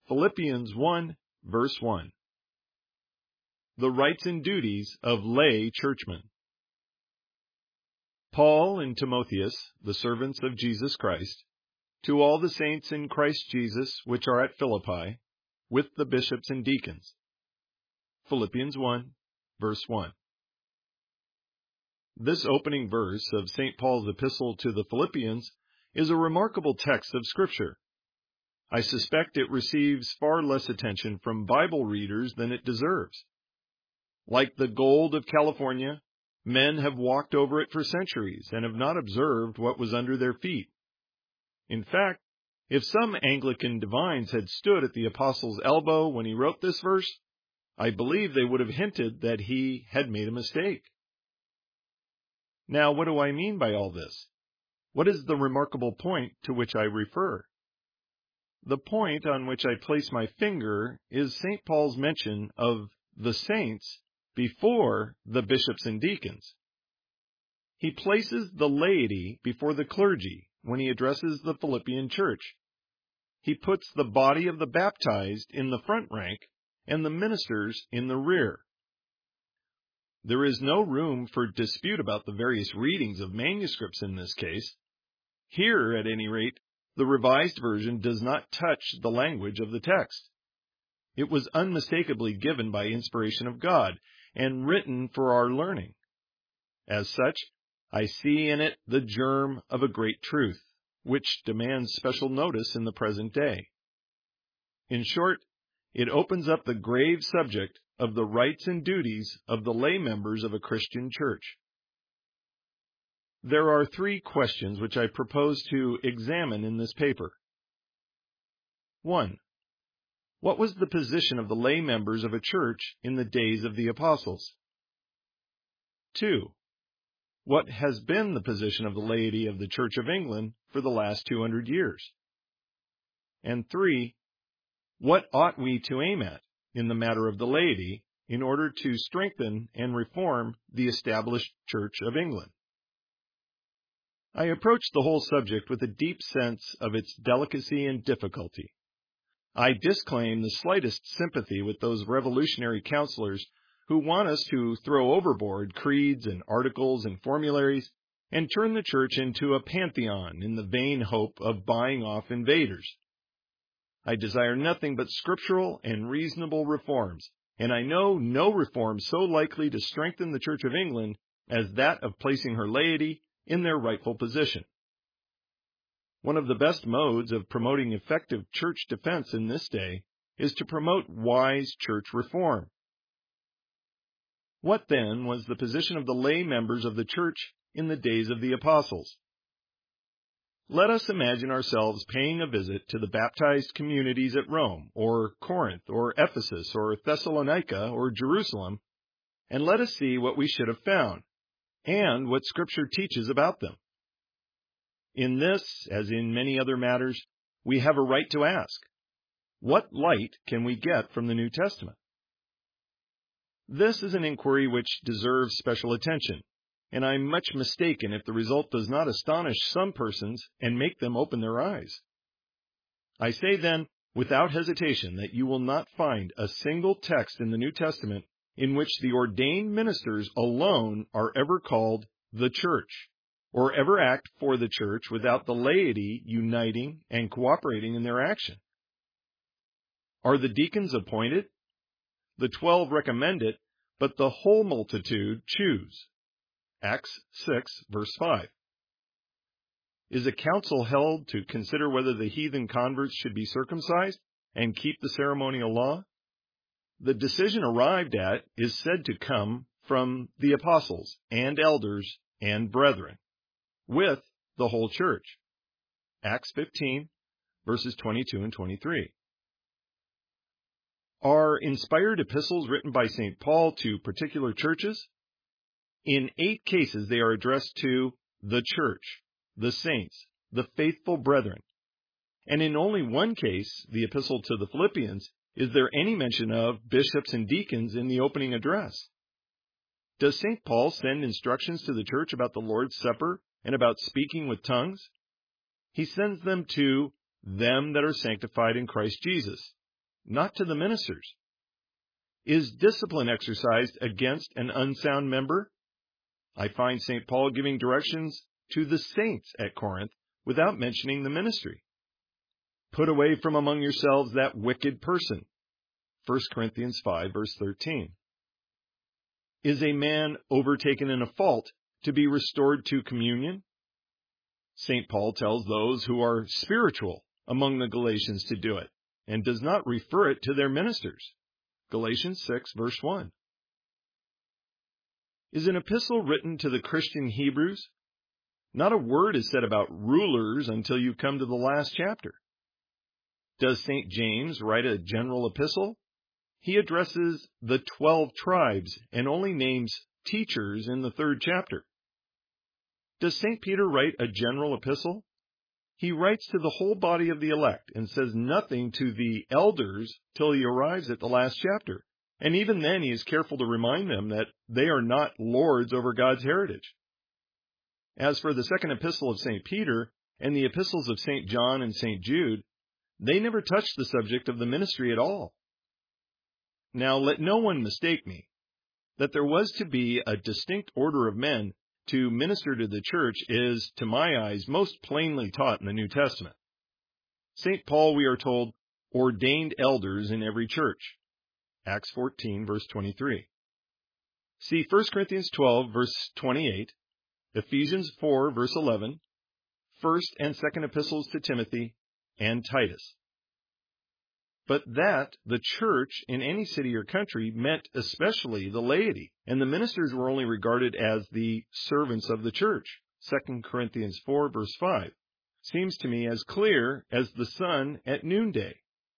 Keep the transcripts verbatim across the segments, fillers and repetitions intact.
Philippians one, verse one. The rights and duties of lay churchmen. Paul and Timotheus, the servants of Jesus Christ, to all the saints in Christ Jesus which are at Philippi, with the bishops and deacons. Philippians one, verse one. This opening verse of Saint Paul's epistle to the Philippians is a remarkable text of Scripture. I suspect it receives far less attention from Bible readers than it deserves. Like the gold of California, men have walked over it for centuries and have not observed what was under their feet. In fact, if some Anglican divines had stood at the apostle's elbow when he wrote this verse, I believe they would have hinted that he had made a mistake. Now, what do I mean by all this? What is the remarkable point to which I refer? The point on which I place my finger is Saint Paul's mention of the saints before the bishops and deacons. He places the laity before the clergy when he addresses the Philippian church. He puts the body of the baptized in the front rank and the ministers in the rear. There is no room for dispute about the various readings of manuscripts in this case. Here, at any rate, the Revised Version does not touch the language of the text. It was unmistakably given by inspiration of God and written for our learning. As such, I see in it the germ of a great truth, which demands special notice in the present day. In short, it opens up the grave subject of the rights and duties of the lay members of a Christian church. There are three questions which I propose to examine in this paper. One, what was the position of the lay members of a church in the days of the apostles? Two, what has been the position of the laity of the Church of England for the last two hundred years? And three, what ought we to aim at in the matter of the laity in order to strengthen and reform the established Church of England? I approached the whole subject with a deep sense of its delicacy and difficulty. I disclaim the slightest sympathy with those revolutionary counselors who want us to throw overboard creeds and articles and formularies and turn the church into a pantheon in the vain hope of buying off invaders. I desire nothing but scriptural and reasonable reforms, and I know no reform so likely to strengthen the Church of England as that of placing her laity in their rightful position. One of the best modes of promoting effective church defense in this day is to promote wise church reform. What then was the position of the lay members of the church in the days of the apostles? Let us imagine ourselves paying a visit to the baptized communities at Rome, or Corinth, or Ephesus, or Thessalonica, or Jerusalem, and let us see what we should have found, and what Scripture teaches about them. In this, as in many other matters, we have a right to ask, what light can we get from the New Testament? This is an inquiry which deserves special attention, and I am much mistaken if the result does not astonish some persons and make them open their eyes. I say then, without hesitation, that you will not find a single text in the New Testament in which the ordained ministers alone are ever called the church, or ever act for the church without the laity uniting and cooperating in their action. Are the deacons appointed? The twelve recommend it, but the whole multitude choose. Acts six, verse five. Is a council held to consider whether the heathen converts should be circumcised and keep the ceremonial law? The decision arrived at is said to come from the apostles and elders and brethren, with the whole church. Acts fifteen, verses twenty-two and twenty-three. Are inspired epistles written by Saint Paul to particular churches? In eight cases they are addressed to the church, the saints, the faithful brethren. And in only one case, the epistle to the Philippians, is there any mention of bishops and deacons in the opening address. Does Saint Paul send instructions to the church about the Lord's Supper and about speaking with tongues? He sends them to them that are sanctified in Christ Jesus, not to the ministers? Is discipline exercised against an unsound member? I find Saint Paul giving directions to the saints at Corinth without mentioning the ministry. Put away from among yourselves that wicked person. First Corinthians five, verse thirteen. Is a man overtaken in a fault to be restored to communion? Saint Paul tells those who are spiritual among the Galatians to do it, and does not refer it to their ministers. Galatians six, verse one. Is an epistle written to the Christian Hebrews? Not a word is said about rulers until you come to the last chapter. Does Saint James write a general epistle? He addresses the twelve tribes and only names teachers in the third chapter. Does Saint Peter write a general epistle? He writes to the whole body of the elect and says nothing to the elders till he arrives at the last chapter. And even then he is careful to remind them that they are not lords over God's heritage. As for the second epistle of Saint Peter and the epistles of Saint John and Saint Jude, they never touch the subject of the ministry at all. Now let no one mistake me. That there was to be a distinct order of men to minister to the church is, to my eyes, most plainly taught in the New Testament. Saint Paul, we are told, ordained elders in every church. Acts fourteen, verse twenty-three. See First Corinthians twelve, verse twenty-eight, Ephesians four, verse eleven, First and Second Epistles to Timothy, and Titus. But that the church in any city or country meant especially the laity, and the ministers were only regarded as the servants of the church. Second Corinthians four, verse five, seems to me as clear as the sun at noonday.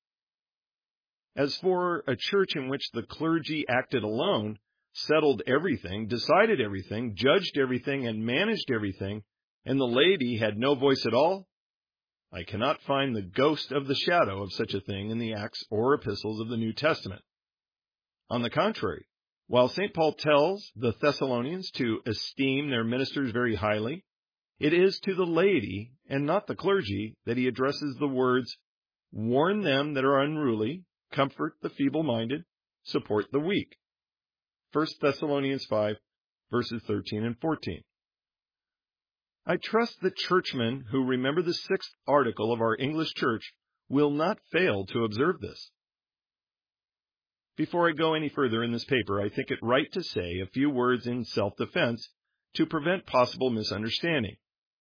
As for a church in which the clergy acted alone, settled everything, decided everything, judged everything, and managed everything, and the laity had no voice at all, I cannot find the ghost of the shadow of such a thing in the Acts or epistles of the New Testament. On the contrary, while Saint Paul tells the Thessalonians to esteem their ministers very highly, it is to the laity and not the clergy that he addresses the words, warn them that are unruly, comfort the feeble-minded, support the weak. First Thessalonians five, verses thirteen and fourteen. I trust that churchmen who remember the sixth article of our English Church will not fail to observe this. Before I go any further in this paper, I think it right to say a few words in self-defense to prevent possible misunderstanding.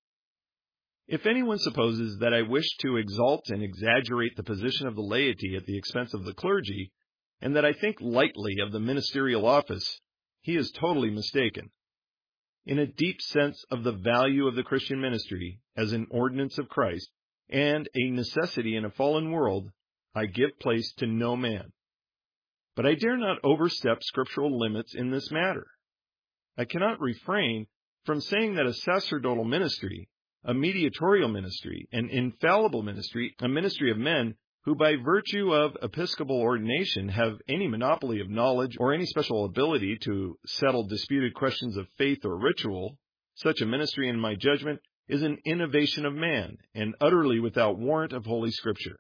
If anyone supposes that I wish to exalt and exaggerate the position of the laity at the expense of the clergy, and that I think lightly of the ministerial office, he is totally mistaken. In a deep sense of the value of the Christian ministry as an ordinance of Christ and a necessity in a fallen world, I give place to no man. But I dare not overstep scriptural limits in this matter. I cannot refrain from saying that a sacerdotal ministry, a mediatorial ministry, an infallible ministry, a ministry of men who by virtue of episcopal ordination have any monopoly of knowledge or any special ability to settle disputed questions of faith or ritual, such a ministry, in my judgment, is an innovation of man and utterly without warrant of Holy Scripture.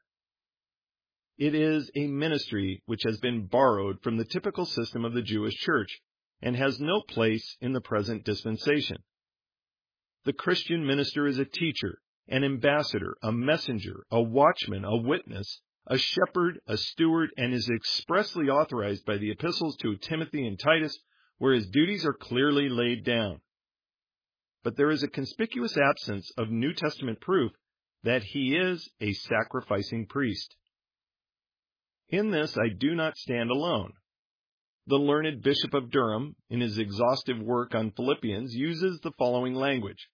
It is a ministry which has been borrowed from the typical system of the Jewish Church and has no place in the present dispensation. The Christian minister is a teacher, an ambassador, a messenger, a watchman, a witness, a shepherd, a steward, and is expressly authorized by the epistles to Timothy and Titus, where his duties are clearly laid down. But there is a conspicuous absence of New Testament proof that he is a sacrificing priest. In this I do not stand alone. The learned Bishop of Durham, in his exhaustive work on Philippians, uses the following language.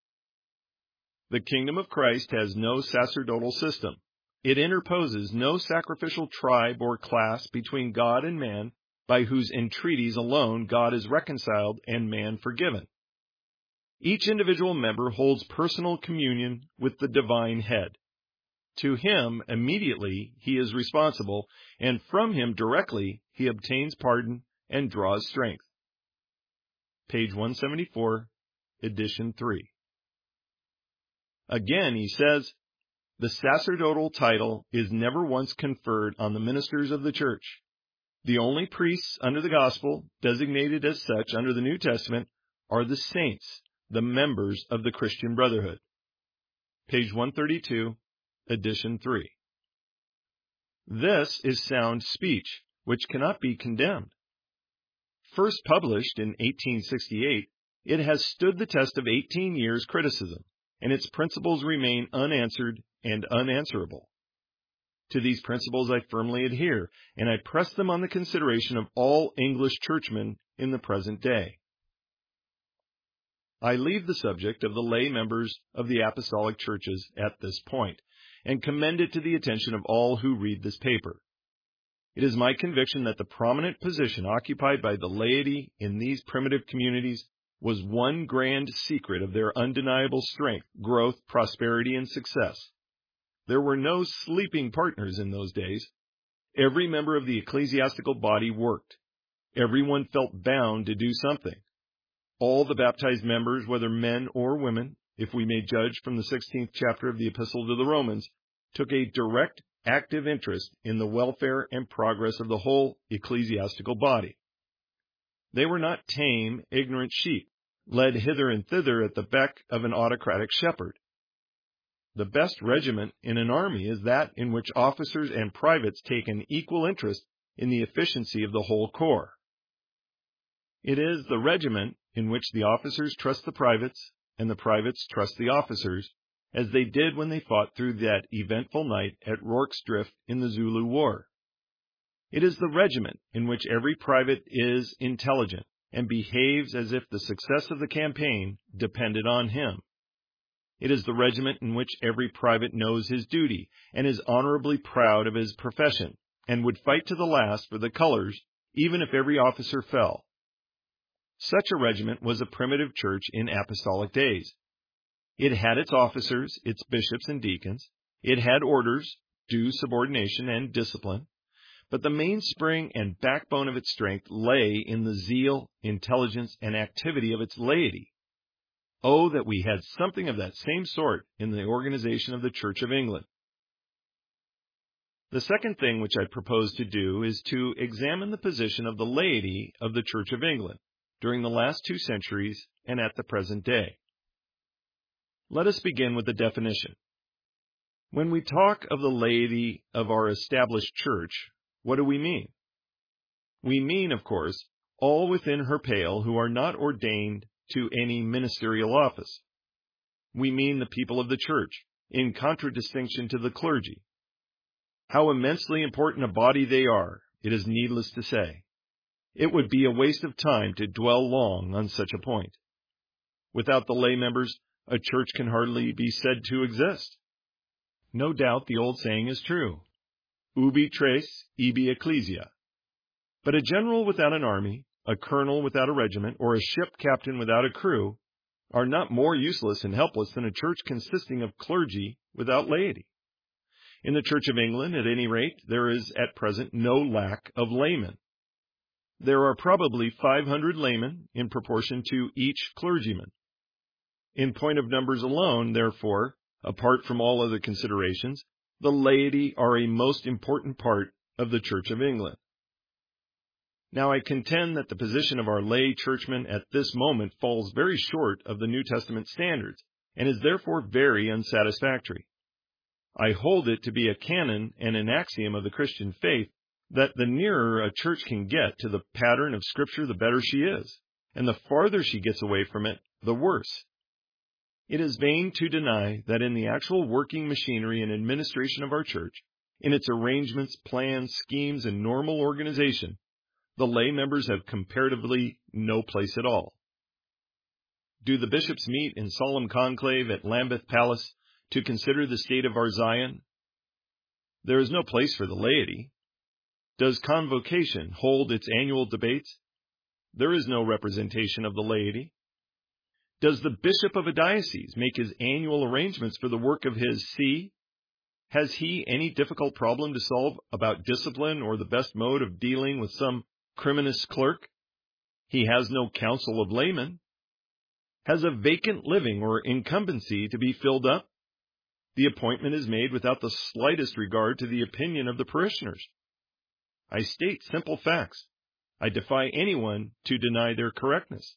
The kingdom of Christ has no sacerdotal system. It interposes no sacrificial tribe or class between God and man, by whose entreaties alone God is reconciled and man forgiven. Each individual member holds personal communion with the divine head. To him immediately he is responsible, and from him directly he obtains pardon and draws strength. Page one seventy-four, edition three. Again, he says, The sacerdotal title is never once conferred on the ministers of the church. The only priests under the gospel, designated as such under the New Testament, are the saints, the members of the Christian brotherhood. Page one thirty-two, edition three. This is sound speech, which cannot be condemned. First published in eighteen sixty-eight, it has stood the test of eighteen years' criticism, and its principles remain unanswered and unanswerable. To these principles I firmly adhere, and I press them on the consideration of all English churchmen in the present day. I leave the subject of the lay members of the apostolic churches at this point, and commend it to the attention of all who read this paper. It is my conviction that the prominent position occupied by the laity in these primitive communities was one grand secret of their undeniable strength, growth, prosperity, and success. There were no sleeping partners in those days. Every member of the ecclesiastical body worked. Everyone felt bound to do something. All the baptized members, whether men or women, if we may judge from the sixteenth chapter of the Epistle to the Romans, took a direct, active interest in the welfare and progress of the whole ecclesiastical body. They were not tame, ignorant sheep, led hither and thither at the beck of an autocratic shepherd. The best regiment in an army is that in which officers and privates take an equal interest in the efficiency of the whole corps. It is the regiment in which the officers trust the privates and the privates trust the officers, as they did when they fought through that eventful night at Rorke's Drift in the Zulu War. It is the regiment in which every private is intelligent and behaves as if the success of the campaign depended on him. It is the regiment in which every private knows his duty and is honorably proud of his profession and would fight to the last for the colors, even if every officer fell. Such a regiment was a primitive church in apostolic days. It had its officers, its bishops and deacons. It had orders, due subordination, and discipline. But the mainspring and backbone of its strength lay in the zeal, intelligence, and activity of its laity. Oh, that we had something of that same sort in the organization of the Church of England. The second thing which I propose to do is to examine the position of the laity of the Church of England during the last two centuries and at the present day. Let us begin with the definition. When we talk of the laity of our established church, what do we mean? We mean, of course, all within her pale who are not ordained to any ministerial office. We mean the people of the church, in contradistinction to the clergy. How immensely important a body they are, it is needless to say. It would be a waste of time to dwell long on such a point. Without the lay members, a church can hardly be said to exist. No doubt the old saying is true. Ubi tres, ibi ecclesia. But a general without an army, a colonel without a regiment, or a ship captain without a crew are not more useless and helpless than a church consisting of clergy without laity. In the Church of England, at any rate, there is at present no lack of laymen. There are probably five hundred laymen in proportion to each clergyman. In point of numbers alone, therefore, apart from all other considerations, the laity are a most important part of the Church of England. Now, I contend that the position of our lay churchmen at this moment falls very short of the New Testament standards, and is therefore very unsatisfactory. I hold it to be a canon and an axiom of the Christian faith that the nearer a church can get to the pattern of Scripture, the better she is, and the farther she gets away from it, the worse. It is vain to deny that in the actual working machinery and administration of our church, in its arrangements, plans, schemes, and normal organization, the lay members have comparatively no place at all. Do the bishops meet in solemn conclave at Lambeth Palace to consider the state of our Zion? There is no place for the laity. Does Convocation hold its annual debates? There is no representation of the laity. Does the bishop of a diocese make his annual arrangements for the work of his see? Has he any difficult problem to solve about discipline or the best mode of dealing with some criminous clerk? He has no council of laymen. Has a vacant living or incumbency to be filled up? The appointment is made without the slightest regard to the opinion of the parishioners. I state simple facts. I defy anyone to deny their correctness.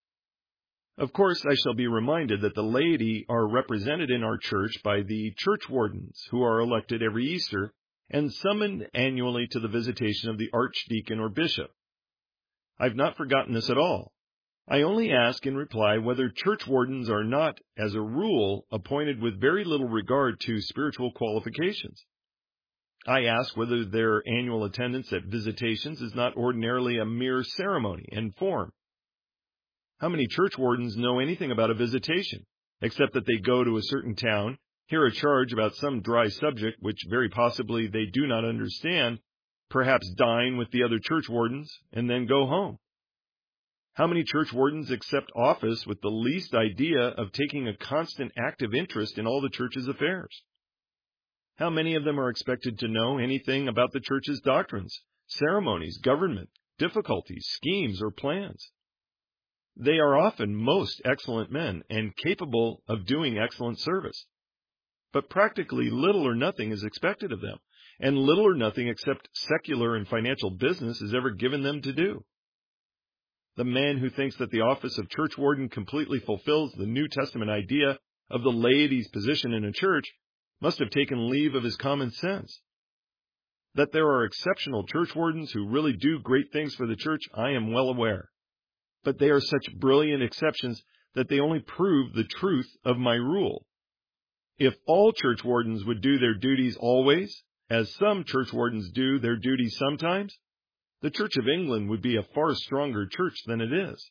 Of course, I shall be reminded that the laity are represented in our church by the church wardens, who are elected every Easter and summoned annually to the visitation of the archdeacon or bishop. I've not forgotten this at all. I only ask in reply whether church wardens are not, as a rule, appointed with very little regard to spiritual qualifications. I ask whether their annual attendance at visitations is not ordinarily a mere ceremony and form. How many church wardens know anything about a visitation, except that they go to a certain town, hear a charge about some dry subject which very possibly they do not understand, perhaps dine with the other church wardens, and then go home? How many church wardens accept office with the least idea of taking a constant active interest in all the church's affairs? How many of them are expected to know anything about the church's doctrines, ceremonies, government, difficulties, schemes, or plans? They are often most excellent men and capable of doing excellent service. But practically little or nothing is expected of them, and little or nothing except secular and financial business is ever given them to do. The man who thinks that the office of church warden completely fulfills the New Testament idea of the laity's position in a church must have taken leave of his common sense. That there are exceptional church wardens who really do great things for the church, I am well aware. But they are such brilliant exceptions that they only prove the truth of my rule. If all church wardens would do their duties always, as some church wardens do their duties sometimes, the Church of England would be a far stronger church than it is.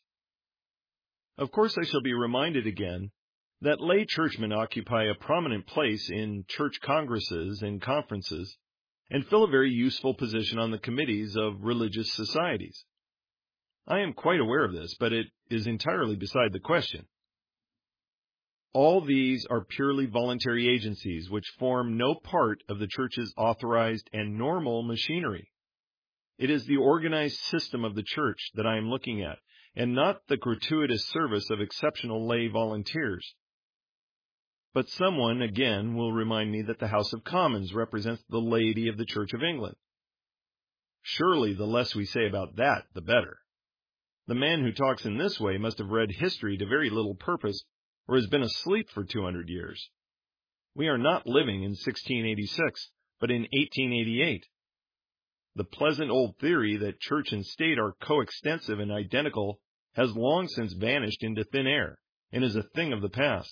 Of course, I shall be reminded again that lay churchmen occupy a prominent place in church congresses and conferences, and fill a very useful position on the committees of religious societies. I am quite aware of this, but it is entirely beside the question. All these are purely voluntary agencies which form no part of the church's authorized and normal machinery. It is the organized system of the church that I am looking at, and not the gratuitous service of exceptional lay volunteers. But someone, again, will remind me that the House of Commons represents the laity of the Church of England. Surely the less we say about that, the better. The man who talks in this way must have read history to very little purpose, or has been asleep for two hundred years. We are not living in sixteen eighty-six, but in eighteen eighty-eight. The pleasant old theory that church and state are coextensive and identical has long since vanished into thin air, and is a thing of the past.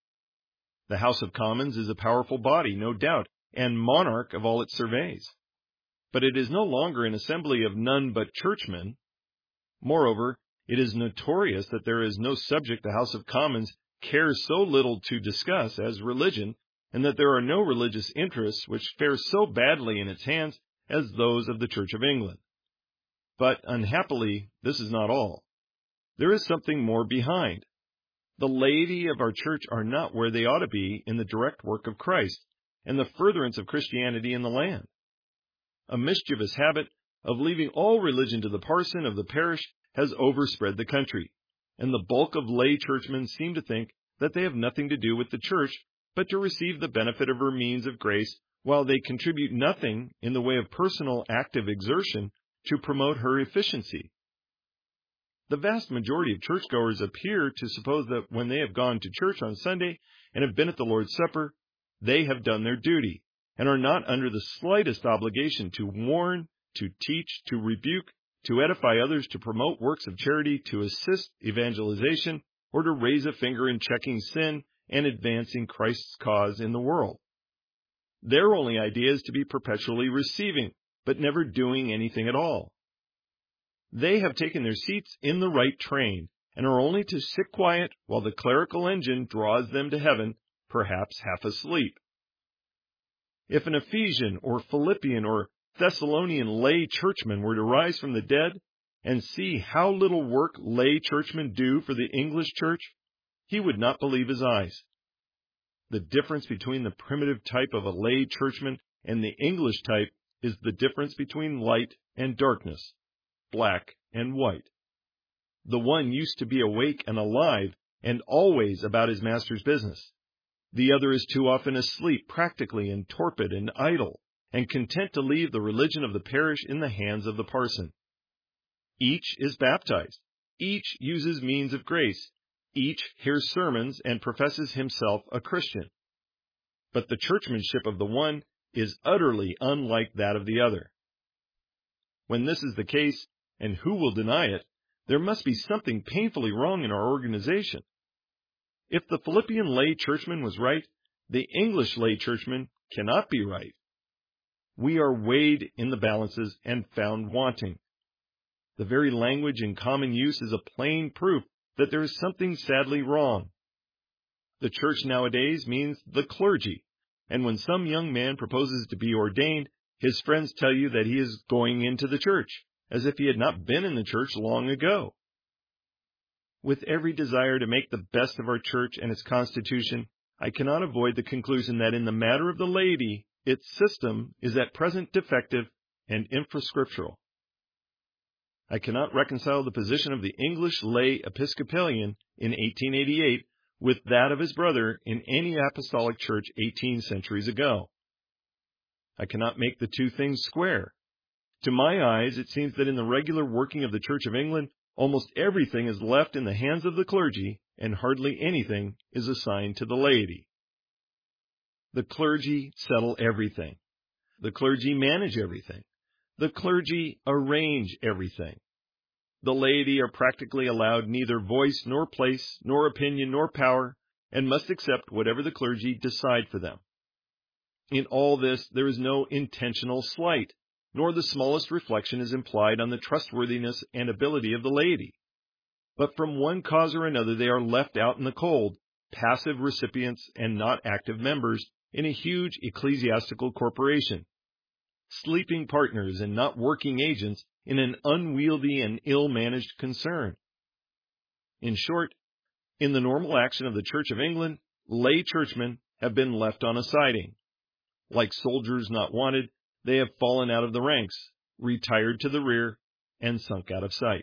The House of Commons is a powerful body, no doubt, and monarch of all it surveys. But it is no longer an assembly of none but churchmen. Moreover, it is notorious that there is no subject the House of Commons cares so little to discuss as religion, and that there are no religious interests which fare so badly in its hands as those of the Church of England. But, unhappily, this is not all. There is something more behind. The laity of our church are not where they ought to be in the direct work of Christ and the furtherance of Christianity in the land. A mischievous habit of leaving all religion to the parson of the parish has overspread the country, and the bulk of lay churchmen seem to think that they have nothing to do with the church but to receive the benefit of her means of grace, while they contribute nothing in the way of personal active exertion to promote her efficiency. The vast majority of churchgoers appear to suppose that when they have gone to church on Sunday and have been at the Lord's Supper, they have done their duty, and are not under the slightest obligation to warn, to teach, to rebuke, to edify others, to promote works of charity, to assist evangelization, or to raise a finger in checking sin and advancing Christ's cause in the world. Their only idea is to be perpetually receiving, but never doing anything at all. They have taken their seats in the right train, and are only to sit quiet while the clerical engine draws them to heaven, perhaps half asleep. If an Ephesian or Philippian or Thessalonian lay churchman were to rise from the dead and see how little work lay churchmen do for the English church, he would not believe his eyes. The difference between the primitive type of a lay churchman and the English type is the difference between light and darkness, black and white. The one used to be awake and alive and always about his master's business. The other is too often asleep, practically, and torpid and idle, and content to leave the religion of the parish in the hands of the parson. Each is baptized. Each uses means of grace. Each hears sermons and professes himself a Christian. But the churchmanship of the one is utterly unlike that of the other. When this is the case, and who will deny it, there must be something painfully wrong in our organization. If the Philippian lay churchman was right, the English lay churchman cannot be right. We are weighed in the balances and found wanting. The very language in common use is a plain proof that there is something sadly wrong. The church nowadays means the clergy, and when some young man proposes to be ordained, his friends tell you that he is going into the church, as if he had not been in the church long ago. With every desire to make the best of our church and its constitution, I cannot avoid the conclusion that in the matter of the laity, its system is at present defective and infrascriptural. I cannot reconcile the position of the English lay Episcopalian in eighteen eighty-eight with that of his brother in any apostolic church eighteen centuries ago. I cannot make the two things square. To my eyes, it seems that in the regular working of the Church of England, almost everything is left in the hands of the clergy, and hardly anything is assigned to the laity. The clergy settle everything. The clergy manage everything. The clergy arrange everything. The laity are practically allowed neither voice nor place, nor opinion nor power, and must accept whatever the clergy decide for them. In all this, there is no intentional slight, nor the smallest reflection is implied on the trustworthiness and ability of the laity. But from one cause or another, they are left out in the cold, passive recipients and not active members in a huge ecclesiastical corporation, sleeping partners and not working agents in an unwieldy and ill-managed concern. In short, in the normal action of the Church of England, lay churchmen have been left on a siding. Like soldiers not wanted, they have fallen out of the ranks, retired to the rear, and sunk out of sight.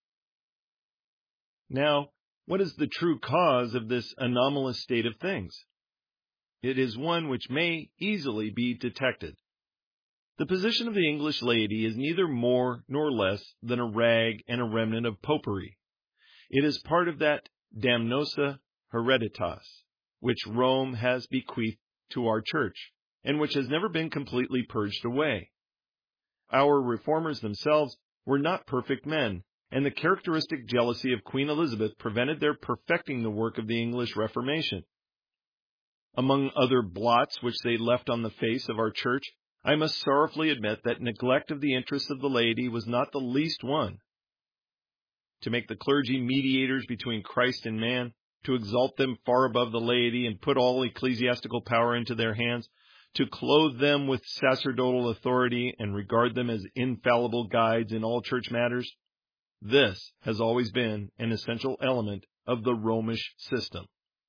Now, what is the true cause of this anomalous state of things? It is one which may easily be detected. The position of the English laity is neither more nor less than a rag and a remnant of popery. It is part of that damnosa hereditas, which Rome has bequeathed to our church, and which has never been completely purged away. Our reformers themselves were not perfect men, and the characteristic jealousy of Queen Elizabeth prevented their perfecting the work of the English Reformation. Among other blots which they left on the face of our church, I must sorrowfully admit that neglect of the interests of the laity was not the least one. To make the clergy mediators between Christ and man, to exalt them far above the laity and put all ecclesiastical power into their hands, to clothe them with sacerdotal authority and regard them as infallible guides in all church matters, this has always been an essential element of the Romish system.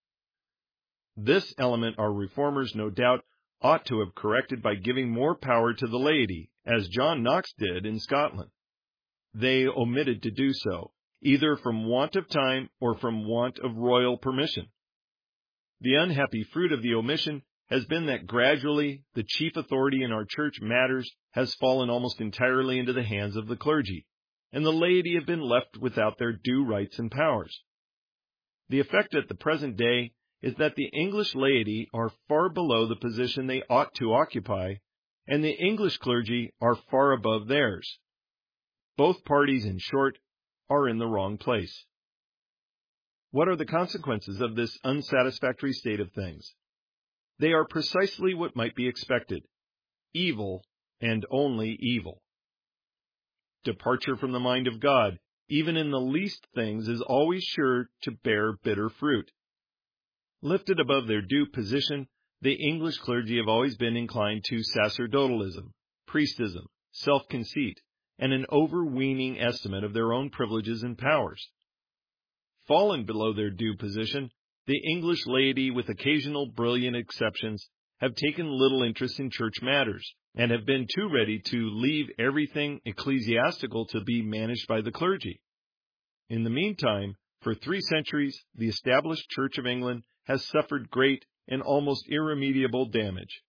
This element our reformers, no doubt, ought to have corrected by giving more power to the laity, as John Knox did in Scotland. They omitted to do so, either from want of time or from want of royal permission. The unhappy fruit of the omission has been that gradually the chief authority in our church matters has fallen almost entirely into the hands of the clergy, and the laity have been left without their due rights and powers. The effect at the present day is that the English laity are far below the position they ought to occupy, and the English clergy are far above theirs. Both parties, in short, are in the wrong place. What are the consequences of this unsatisfactory state of things? They are precisely what might be expected: evil, and only evil. Departure from the mind of God, even in the least things, is always sure to bear bitter fruit. Lifted above their due position, the English clergy have always been inclined to sacerdotalism, priestism, self-conceit, and an overweening estimate of their own privileges and powers. Fallen below their due position, the English laity, with occasional brilliant exceptions, have taken little interest in church matters, and have been too ready to leave everything ecclesiastical to be managed by the clergy. In the meantime, for three centuries, the established Church of England has suffered great and almost irremediable damage.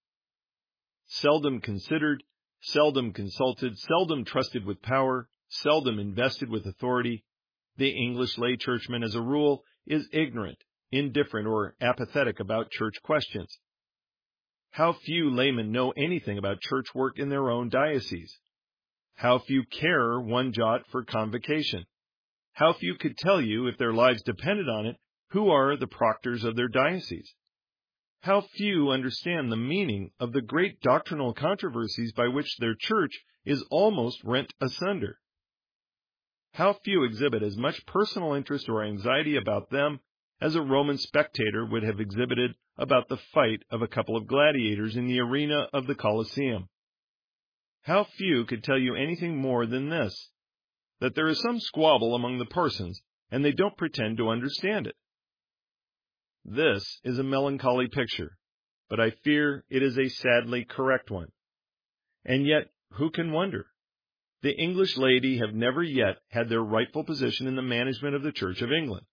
Seldom considered, seldom consulted, seldom trusted with power, seldom invested with authority, the English lay churchman, as a rule, is ignorant, indifferent, or apathetic about church questions. How few laymen know anything about church work in their own diocese? How few care one jot for convocation? How few could tell you, if their lives depended on it, who are the proctors of their diocese? How few understand the meaning of the great doctrinal controversies by which their church is almost rent asunder? How few exhibit as much personal interest or anxiety about them as a Roman spectator would have exhibited about the fight of a couple of gladiators in the arena of the Colosseum? How few could tell you anything more than this, that there is some squabble among the parsons, and they don't pretend to understand it? This is a melancholy picture, but I fear it is a sadly correct one. And yet, who can wonder? The English laity have never yet had their rightful position in the management of the Church of England.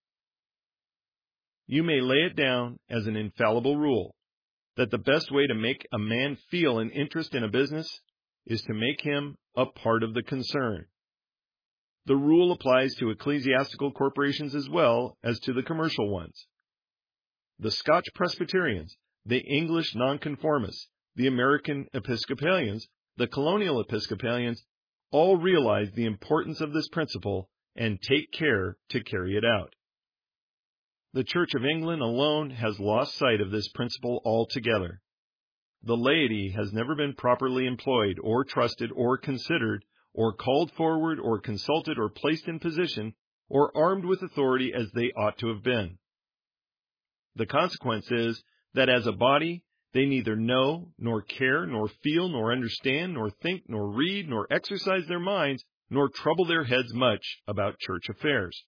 You may lay it down as an infallible rule that the best way to make a man feel an interest in a business is to make him a part of the concern. The rule applies to ecclesiastical corporations as well as to the commercial ones. The Scotch Presbyterians, the English Nonconformists, the American Episcopalians, the colonial Episcopalians all realize the importance of this principle and take care to carry it out. The Church of England alone has lost sight of this principle altogether. The laity has never been properly employed or trusted or considered or called forward or consulted or placed in position or armed with authority as they ought to have been. The consequence is that as a body, they neither know, nor care, nor feel, nor understand, nor think, nor read, nor exercise their minds, nor trouble their heads much about church affairs.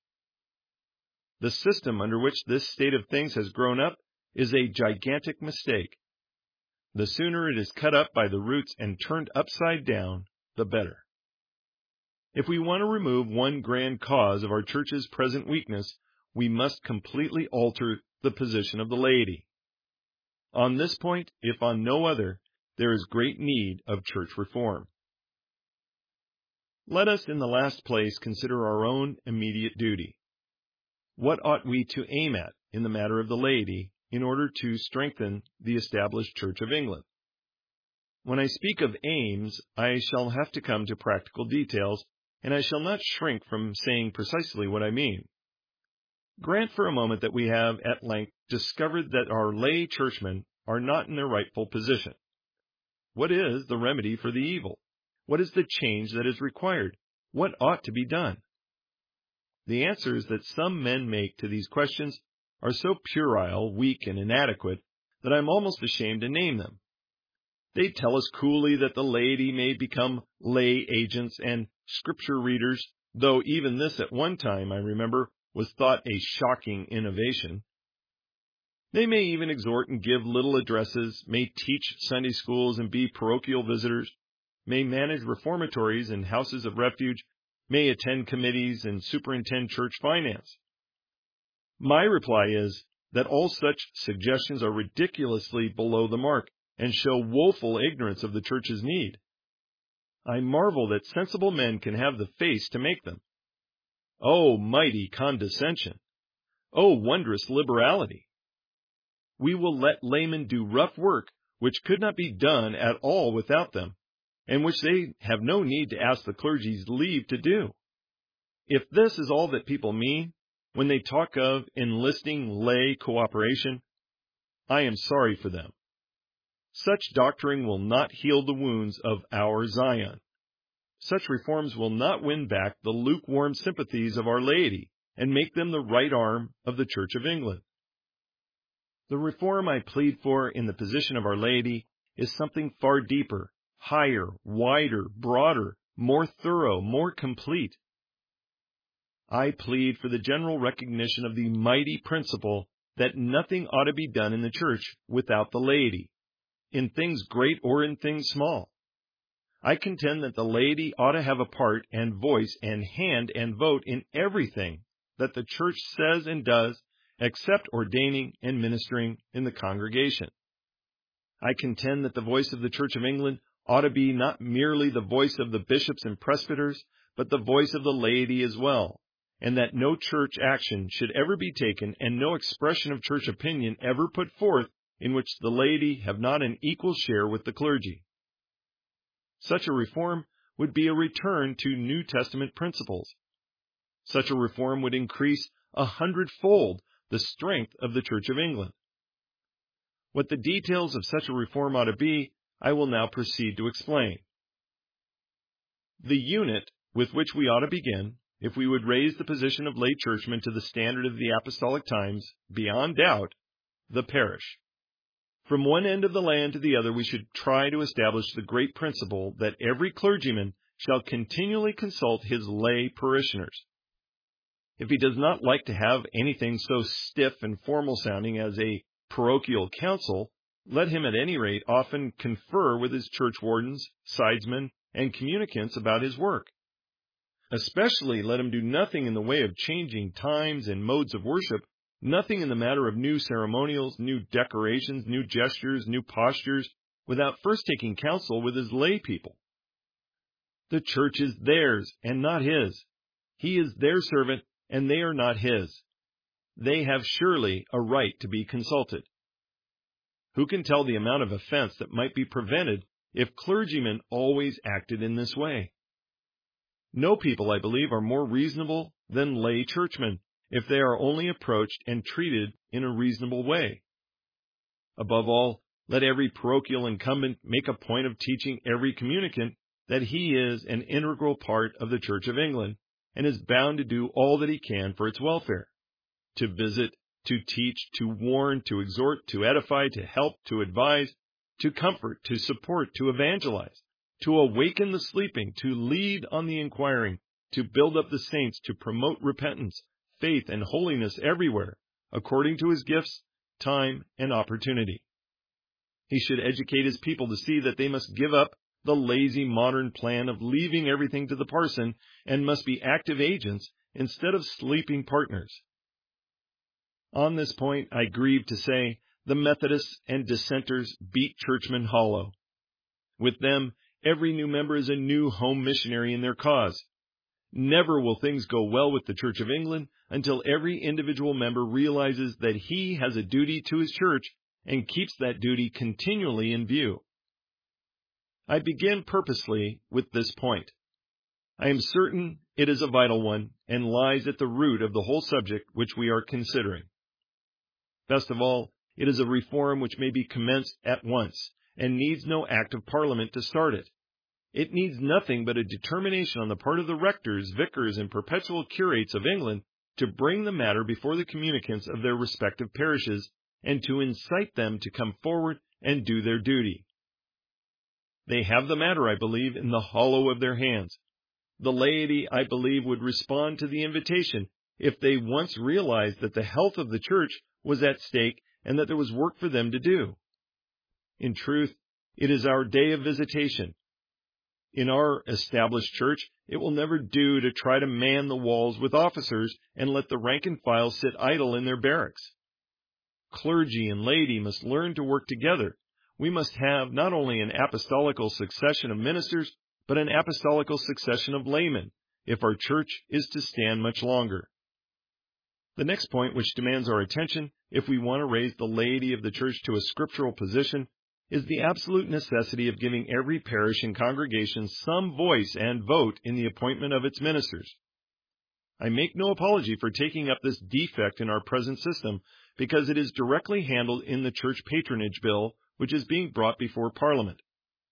The system under which this state of things has grown up is a gigantic mistake. The sooner it is cut up by the roots and turned upside down, the better. If we want to remove one grand cause of our church's present weakness, we must completely alter the position of the laity. On this point, if on no other, there is great need of church reform. Let us, in the last place, consider our own immediate duty. What ought we to aim at in the matter of the laity in order to strengthen the established Church of England? When I speak of aims, I shall have to come to practical details, and I shall not shrink from saying precisely what I mean. Grant for a moment that we have at length discovered that our lay churchmen are not in their rightful position. What is the remedy for the evil? What is the change that is required? What ought to be done? The answers that some men make to these questions are so puerile, weak, and inadequate that I am almost ashamed to name them. They tell us coolly that the laity may become lay agents and scripture readers, though even this at one time, I remember, was thought a shocking innovation. They may even exhort and give little addresses, may teach Sunday schools and be parochial visitors, may manage reformatories and houses of refuge, may attend committees and superintend church finance. My reply is that all such suggestions are ridiculously below the mark and show woeful ignorance of the church's need. I marvel that sensible men can have the face to make them. Oh, mighty condescension! Oh, wondrous liberality! We will let laymen do rough work which could not be done at all without them, and which they have no need to ask the clergy's leave to do. If this is all that people mean when they talk of enlisting lay cooperation, I am sorry for them. Such doctrine will not heal the wounds of our Zion. Such reforms will not win back the lukewarm sympathies of our laity and make them the right arm of the Church of England. The reform I plead for in the position of our laity is something far deeper, higher, wider, broader, more thorough, more complete. I plead for the general recognition of the mighty principle that nothing ought to be done in the church without the laity, in things great or in things small. I contend that the laity ought to have a part and voice and hand and vote in everything that the church says and does, except ordaining and ministering in the congregation. I contend that the voice of the Church of England ought to be not merely the voice of the bishops and presbyters, but the voice of the laity as well, and that no church action should ever be taken and no expression of church opinion ever put forth in which the laity have not an equal share with the clergy. Such a reform would be a return to New Testament principles. Such a reform would increase a hundredfold the strength of the Church of England. What the details of such a reform ought to be, I will now proceed to explain. The unit with which we ought to begin, if we would raise the position of lay churchmen to the standard of the apostolic times, beyond doubt, the parish. From one end of the land to the other, we should try to establish the great principle that every clergyman shall continually consult his lay parishioners. If he does not like to have anything so stiff and formal sounding as a parochial council, let him at any rate often confer with his church wardens, sidesmen, and communicants about his work. Especially let him do nothing in the way of changing times and modes of worship, nothing in the matter of new ceremonials, new decorations, new gestures, new postures, without first taking counsel with his lay people. The church is theirs and not his. He is their servant, and they are not his. They have surely a right to be consulted. Who can tell the amount of offense that might be prevented if clergymen always acted in this way? No people, I believe, are more reasonable than lay churchmen, if they are only approached and treated in a reasonable way. Above all, let every parochial incumbent make a point of teaching every communicant that he is an integral part of the Church of England, and is bound to do all that he can for its welfare, to visit, to teach, to warn, to exhort, to edify, to help, to advise, to comfort, to support, to evangelize, to awaken the sleeping, to lead on the inquiring, to build up the saints, to promote repentance, faith, and holiness everywhere, according to his gifts, time, and opportunity. He should educate his people to see that they must give up the lazy modern plan of leaving everything to the parson and must be active agents instead of sleeping partners. On this point, I grieve to say, the Methodists and dissenters beat churchmen hollow. With them, every new member is a new home missionary in their cause. Never will things go well with the Church of England until every individual member realizes that he has a duty to his church and keeps that duty continually in view. I begin purposely with this point. I am certain it is a vital one and lies at the root of the whole subject which we are considering. Best of all, it is a reform which may be commenced at once and needs no act of Parliament to start it. It needs nothing but a determination on the part of the rectors, vicars, and perpetual curates of England to bring the matter before the communicants of their respective parishes and to incite them to come forward and do their duty. They have the matter, I believe, in the hollow of their hands. The laity, I believe, would respond to the invitation if they once realized that the health of the church was at stake and that there was work for them to do. In truth, it is our day of visitation. In our established church, it will never do to try to man the walls with officers and let the rank and file sit idle in their barracks. Clergy and laity must learn to work together. We must have not only an apostolical succession of ministers, but an apostolical succession of laymen, if our church is to stand much longer. The next point which demands our attention, if we want to raise the laity of the church to a scriptural position, is the absolute necessity of giving every parish and congregation some voice and vote in the appointment of its ministers. I make no apology for taking up this defect in our present system, because it is directly handled in the Church Patronage Bill, which is being brought before Parliament.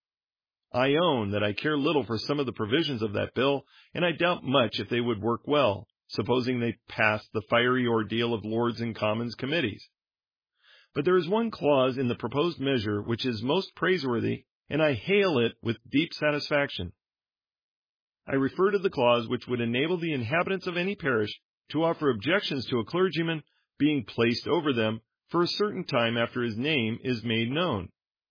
I own that I care little for some of the provisions of that bill, and I doubt much if they would work well, supposing they passed the fiery ordeal of Lords and Commons committees. But there is one clause in the proposed measure which is most praiseworthy, and I hail it with deep satisfaction. I refer to the clause which would enable the inhabitants of any parish to offer objections to a clergyman being placed over them for a certain time after his name is made known.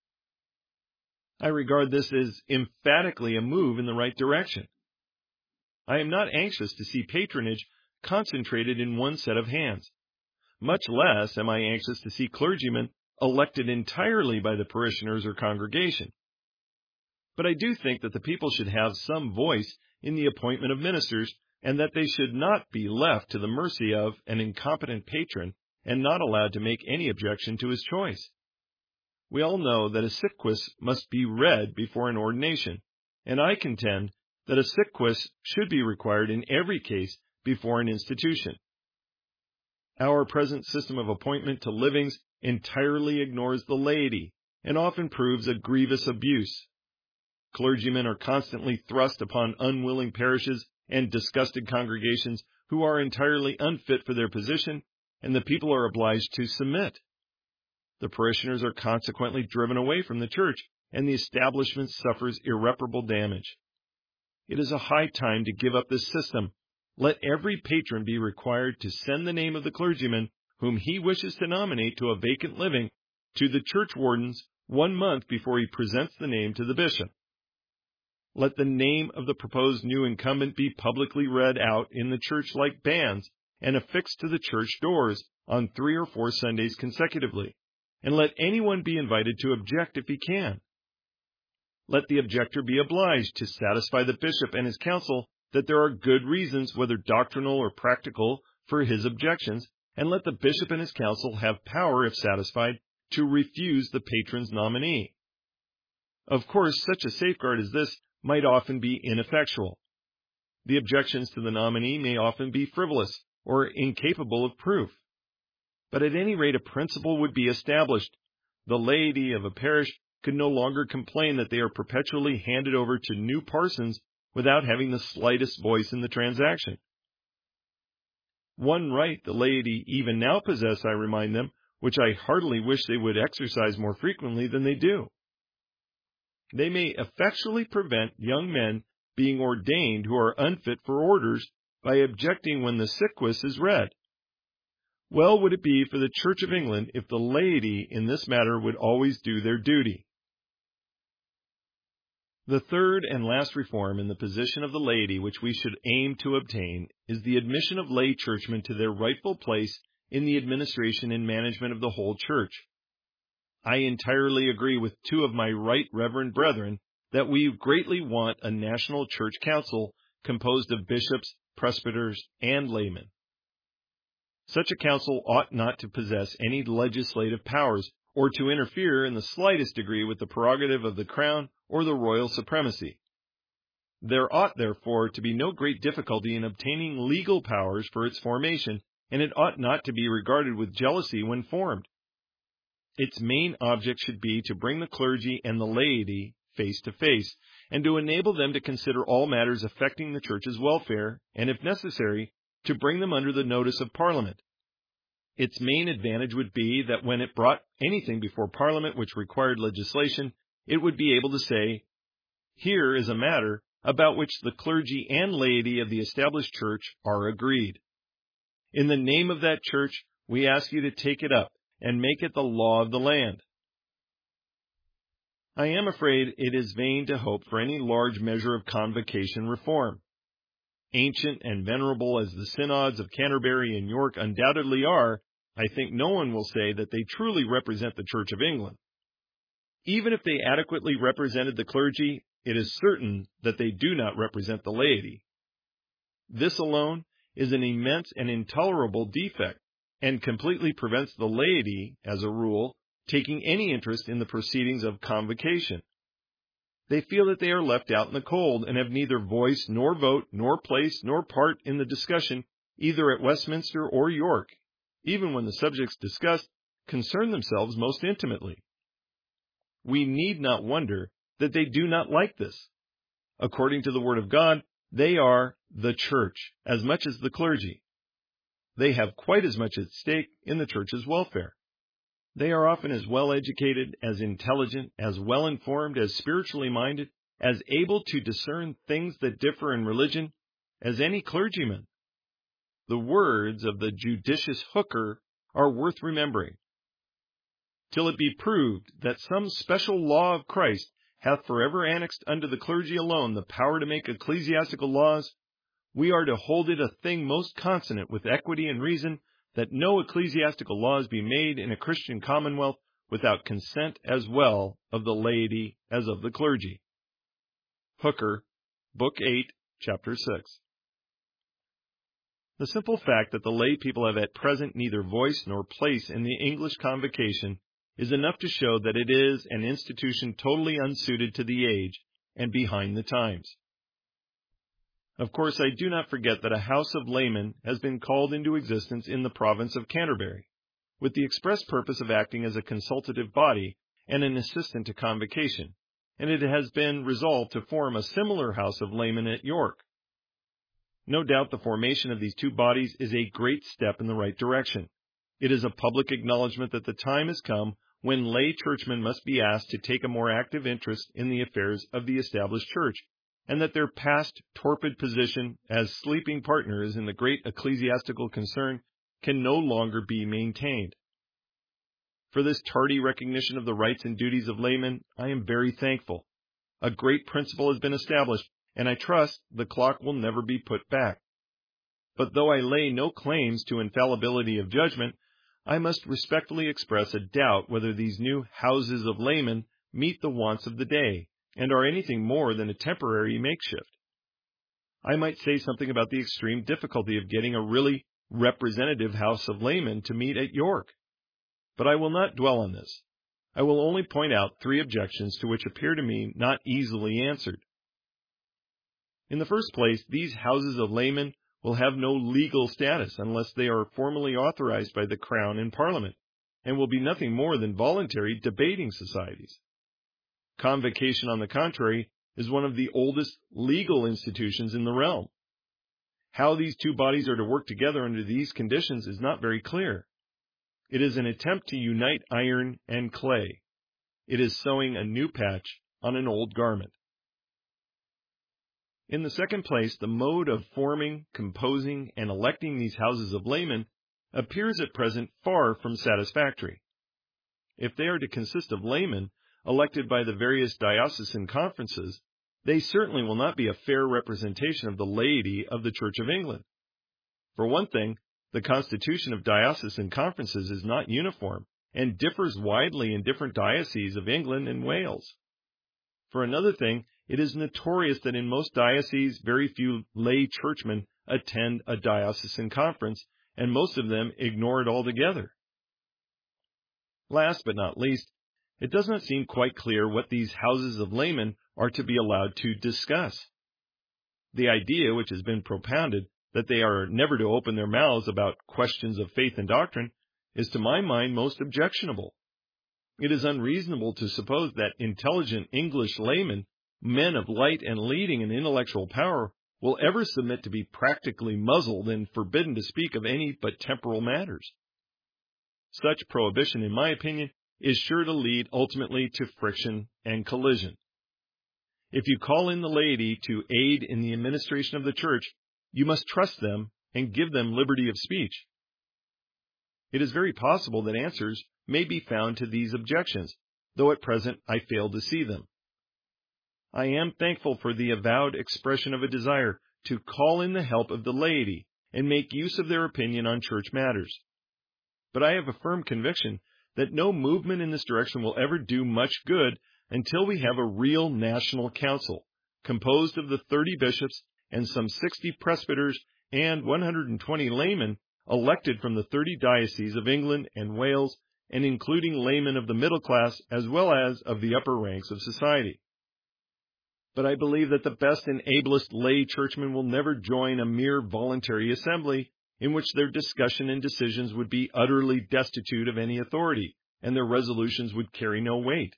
I regard this as emphatically a move in the right direction. I am not anxious to see patronage concentrated in one set of hands, much less am I anxious to see clergymen elected entirely by the parishioners or congregation. But I do think that the people should have some voice in the appointment of ministers, and that they should not be left to the mercy of an incompetent patron and not allowed to make any objection to his choice. We all know that a sick-quiz must be read before an ordination, and I contend that a sick-quiz should be required in every case before an institution. Our present system of appointment to livings entirely ignores the laity and often proves a grievous abuse. Clergymen are constantly thrust upon unwilling parishes and disgusted congregations who are entirely unfit for their position, and the people are obliged to submit. The parishioners are consequently driven away from the church, and the establishment suffers irreparable damage. It is a high time to give up this system. Let every patron be required to send the name of the clergyman whom he wishes to nominate to a vacant living to the church wardens one month before he presents the name to the bishop. Let the name of the proposed new incumbent be publicly read out in the church like bands and affixed to the church doors on three or four Sundays consecutively, and let anyone be invited to object if he can. Let the objector be obliged to satisfy the bishop and his council that there are good reasons, whether doctrinal or practical, for his objections, and let the bishop and his council have power, if satisfied, to refuse the patron's nominee. Of course, such a safeguard as this might often be ineffectual. The objections to the nominee may often be frivolous or incapable of proof. But at any rate, a principle would be established. The laity of a parish could no longer complain that they are perpetually handed over to new parsons without having the slightest voice in the transaction. One right the laity even now possess, I remind them, which I heartily wish they would exercise more frequently than they do. They may effectually prevent young men being ordained who are unfit for orders by objecting when the sick-quiz is read. Well would it be for the Church of England if the laity in this matter would always do their duty. The third and last reform in the position of the laity which we should aim to obtain is the admission of lay churchmen to their rightful place in the administration and management of the whole church. I entirely agree with two of my right reverend brethren that we greatly want a national church council composed of bishops, presbyters, and laymen. Such a council ought not to possess any legislative powers or to interfere in the slightest degree with the prerogative of the crown or the royal supremacy. There ought, therefore, to be no great difficulty in obtaining legal powers for its formation, and it ought not to be regarded with jealousy when formed. Its main object should be to bring the clergy and the laity face to face, and to enable them to consider all matters affecting the church's welfare, and, if necessary, to bring them under the notice of Parliament. Its main advantage would be that when it brought anything before Parliament which required legislation, it would be able to say, "Here is a matter about which the clergy and laity of the established church are agreed. In the name of that church, we ask you to take it up and make it the law of the land." I am afraid it is vain to hope for any large measure of convocation reform. Ancient and venerable as the synods of Canterbury and York undoubtedly are, I think no one will say that they truly represent the Church of England. Even if they adequately represented the clergy, it is certain that they do not represent the laity. This alone is an immense and intolerable defect, and completely prevents the laity, as a rule, taking any interest in the proceedings of convocation. They feel that they are left out in the cold, and have neither voice nor vote nor place nor part in the discussion, either at Westminster or York, even when the subjects discussed concern themselves most intimately. We need not wonder that they do not like this. According to the Word of God, they are the church as much as the clergy. They have quite as much at stake in the church's welfare. They are often as well educated, as intelligent, as well informed, as spiritually minded, as able to discern things that differ in religion as any clergyman. The words of the judicious Hooker are worth remembering. Till it be proved that some special law of Christ hath forever annexed unto the clergy alone the power to make ecclesiastical laws, we are to hold it a thing most consonant with equity and reason, that no ecclesiastical laws be made in a Christian commonwealth without consent as well of the laity as of the clergy. Hooker, Book eight, Chapter six. The simple fact that the lay people have at present neither voice nor place in the English Convocation is enough to show that it is an institution totally unsuited to the age and behind the times. Of course, I do not forget that a House of Laymen has been called into existence in the province of Canterbury, with the express purpose of acting as a consultative body and an assistant to Convocation, and it has been resolved to form a similar House of Laymen at York. No doubt the formation of these two bodies is a great step in the right direction. It is a public acknowledgement that the time has come when lay churchmen must be asked to take a more active interest in the affairs of the established church, and that their past torpid position as sleeping partners in the great ecclesiastical concern can no longer be maintained. For this tardy recognition of the rights and duties of laymen, I am very thankful. A great principle has been established, and I trust the clock will never be put back. But though I lay no claims to infallibility of judgment, I must respectfully express a doubt whether these new houses of laymen meet the wants of the day, and are anything more than a temporary makeshift. I might say something about the extreme difficulty of getting a really representative house of laymen to meet at York. But I will not dwell on this. I will only point out three objections to which appear to me not easily answered. In the first place, these houses of laymen will have no legal status unless they are formally authorized by the Crown and Parliament, and will be nothing more than voluntary debating societies. Convocation, on the contrary, is one of the oldest legal institutions in the realm. How these two bodies are to work together under these conditions is not very clear. It is an attempt to unite iron and clay. It is sewing a new patch on an old garment. In the second place, the mode of forming, composing, and electing these houses of laymen appears at present far from satisfactory. If they are to consist of laymen elected by the various diocesan conferences, they certainly will not be a fair representation of the laity of the Church of England. For one thing, the constitution of diocesan conferences is not uniform and differs widely in different dioceses of England and Wales. For another thing, it is notorious that in most dioceses very few lay churchmen attend a diocesan conference, and most of them ignore it altogether. Last but not least, it does not seem quite clear what these houses of laymen are to be allowed to discuss. The idea which has been propounded, that they are never to open their mouths about questions of faith and doctrine, is to my mind most objectionable. It is unreasonable to suppose that intelligent English laymen, men of light and leading and intellectual power, will ever submit to be practically muzzled and forbidden to speak of any but temporal matters. Such prohibition, in my opinion, is sure to lead ultimately to friction and collision. If you call in the laity to aid in the administration of the church, you must trust them and give them liberty of speech. It is very possible that answers may be found to these objections, though at present I fail to see them. I am thankful for the avowed expression of a desire to call in the help of the laity and make use of their opinion on church matters. But I have a firm conviction that no movement in this direction will ever do much good until we have a real national council, composed of the thirty bishops and some sixty presbyters and one hundred twenty laymen elected from the thirty dioceses of England and Wales, and including laymen of the middle class as well as of the upper ranks of society. But I believe that the best and ablest lay churchmen will never join a mere voluntary assembly in which their discussion and decisions would be utterly destitute of any authority, and their resolutions would carry no weight.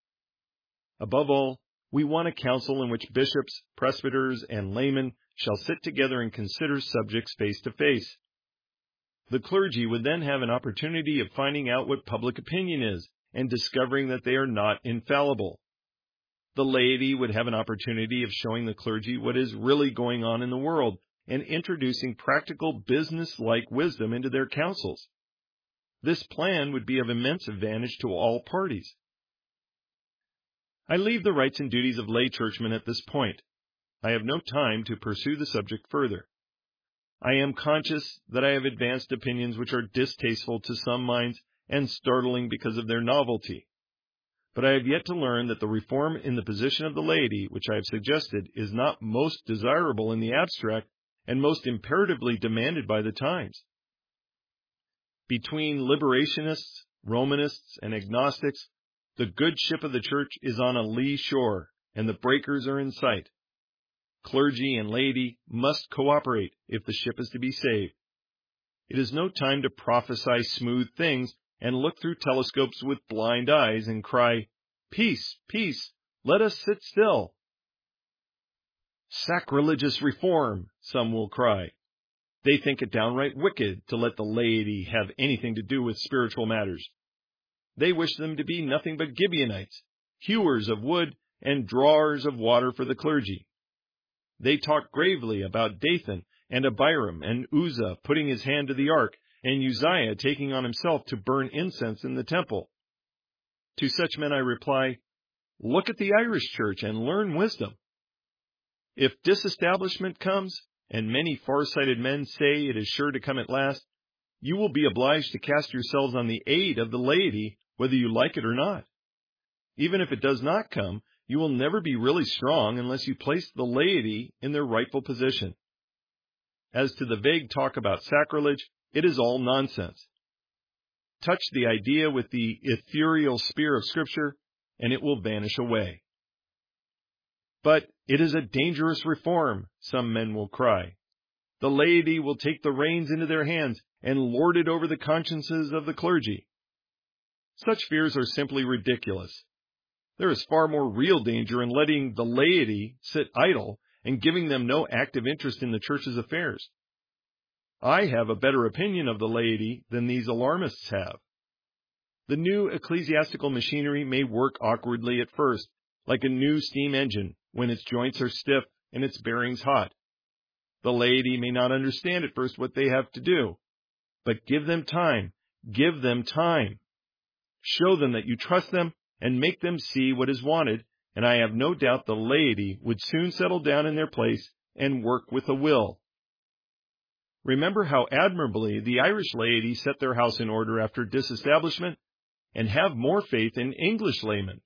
Above all, we want a council in which bishops, presbyters, and laymen shall sit together and consider subjects face to face. The clergy would then have an opportunity of finding out what public opinion is and discovering that they are not infallible. The laity would have an opportunity of showing the clergy what is really going on in the world and introducing practical business-like wisdom into their councils. This plan would be of immense advantage to all parties. I leave the rights and duties of lay churchmen at this point. I have no time to pursue the subject further. I am conscious that I have advanced opinions which are distasteful to some minds and startling because of their novelty. But I have yet to learn that the reform in the position of the laity which I have suggested is not most desirable in the abstract and most imperatively demanded by the times. Between liberationists, Romanists, and agnostics, the good ship of the church is on a lee shore, and the breakers are in sight. Clergy and laity must cooperate if the ship is to be saved. It is no time to prophesy smooth things and look through telescopes with blind eyes and cry, "Peace, peace, let us sit still." Sacrilegious reform, some will cry. They think it downright wicked to let the laity have anything to do with spiritual matters. They wish them to be nothing but Gibeonites, hewers of wood and drawers of water for the clergy. They talk gravely about Dathan and Abiram and Uzzah putting his hand to the ark, and Uzziah taking on himself to burn incense in the temple. To such men I reply, look at the Irish church and learn wisdom. If disestablishment comes, and many far-sighted men say it is sure to come at last, you will be obliged to cast yourselves on the aid of the laity, whether you like it or not. Even if it does not come, you will never be really strong unless you place the laity in their rightful position. As to the vague talk about sacrilege, it is all nonsense. Touch the idea with the ethereal spear of Scripture, and it will vanish away. But it is a dangerous reform, some men will cry. The laity will take the reins into their hands and lord it over the consciences of the clergy. Such fears are simply ridiculous. There is far more real danger in letting the laity sit idle and giving them no active interest in the church's affairs. I have a better opinion of the laity than these alarmists have. The new ecclesiastical machinery may work awkwardly at first, like a new steam engine, when its joints are stiff and its bearings hot. The laity may not understand at first what they have to do, but give them time, give them time. Show them that you trust them and make them see what is wanted, and I have no doubt the laity would soon settle down in their place and work with a will. Remember how admirably the Irish laity set their house in order after disestablishment, and have more faith in English laymen.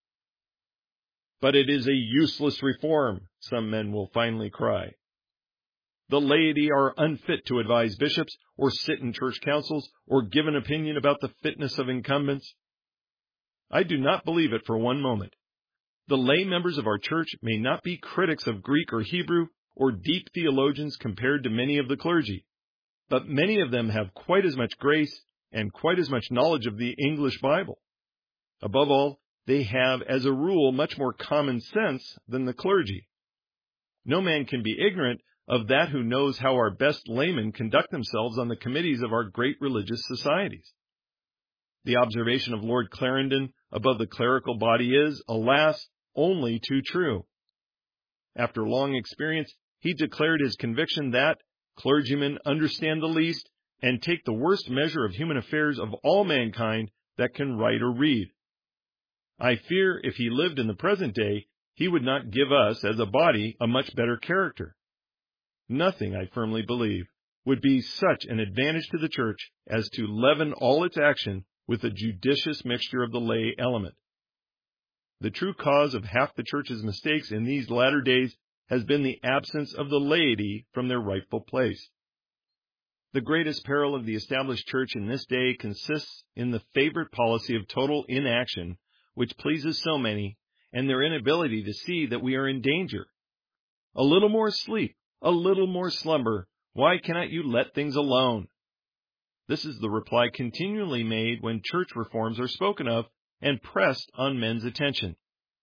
But it is a useless reform, some men will finally cry. The laity are unfit to advise bishops, or sit in church councils, or give an opinion about the fitness of incumbents. I do not believe it for one moment. The lay members of our church may not be critics of Greek or Hebrew, or deep theologians compared to many of the clergy, but many of them have quite as much grace and quite as much knowledge of the English Bible. Above all, they have, as a rule, much more common sense than the clergy. No man can be ignorant of that who knows how our best laymen conduct themselves on the committees of our great religious societies. The observation of Lord Clarendon above the clerical body is, alas, only too true. After long experience, he declared his conviction that clergymen understand the least and take the worst measure of human affairs of all mankind that can write or read. I fear if he lived in the present day, he would not give us, as a body, a much better character. Nothing, I firmly believe, would be such an advantage to the church as to leaven all its action with a judicious mixture of the lay element. The true cause of half the church's mistakes in these latter days has been the absence of the laity from their rightful place. The greatest peril of the established church in this day consists in the favorite policy of total inaction, which pleases so many, and their inability to see that we are in danger. A little more sleep, a little more slumber, why cannot you let things alone? This is the reply continually made when church reforms are spoken of and pressed on men's attention.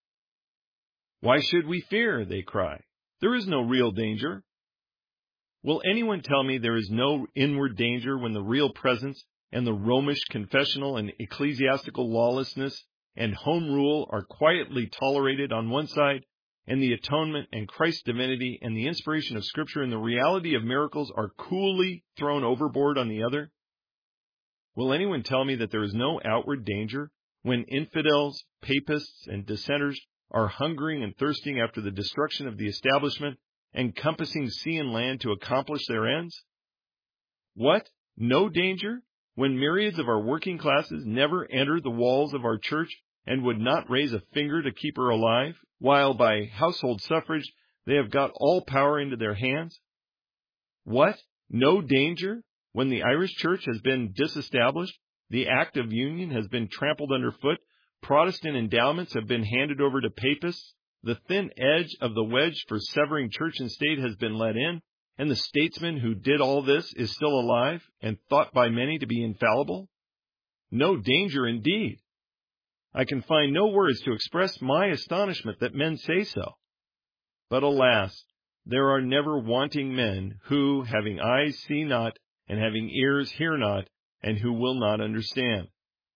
Why should we fear, they cry. There is no real danger. Will anyone tell me there is no inward danger when the real presence and the Romish confessional and ecclesiastical lawlessness and home rule are quietly tolerated on one side, and the atonement and Christ's divinity and the inspiration of Scripture and the reality of miracles are coolly thrown overboard on the other? Will anyone tell me that there is no outward danger when infidels, papists, and dissenters are hungering and thirsting after the destruction of the establishment encompassing sea and land to accomplish their ends? What? No danger? When myriads of our working classes never enter the walls of our church and would not raise a finger to keep her alive, while by household suffrage they have got all power into their hands? What? No danger? When the Irish Church has been disestablished, the Act of Union has been trampled underfoot, Protestant endowments have been handed over to papists, the thin edge of the wedge for severing church and state has been let in, and the statesman who did all this is still alive and thought by many to be infallible? No danger indeed. I can find no words to express my astonishment that men say so. But alas, there are never wanting men who, having eyes, see not, and having ears, hear not, and who will not understand.